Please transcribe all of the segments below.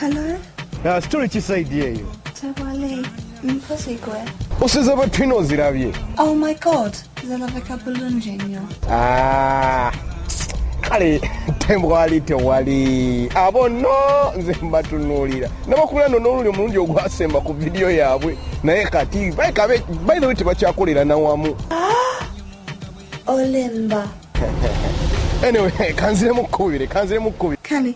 Hello? Story kisaidia hiyo. Tawali, mposi kwe. Usiza batwino zirabye. Oh my god, zalaveka bulungi nnyo. Kale tembo wali tewali abo no nze mbatunuulira namakulu ano n'oluli omulundi ogwasemba ku vidiyo yaabwe naye kati by the way tebakyakolera nawamu. Olemba. Anyway, kanziremu kkubire. Kani.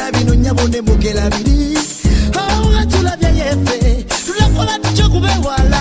Bogera biri, oh, atulabye yefe, tulakola tucho kubewa.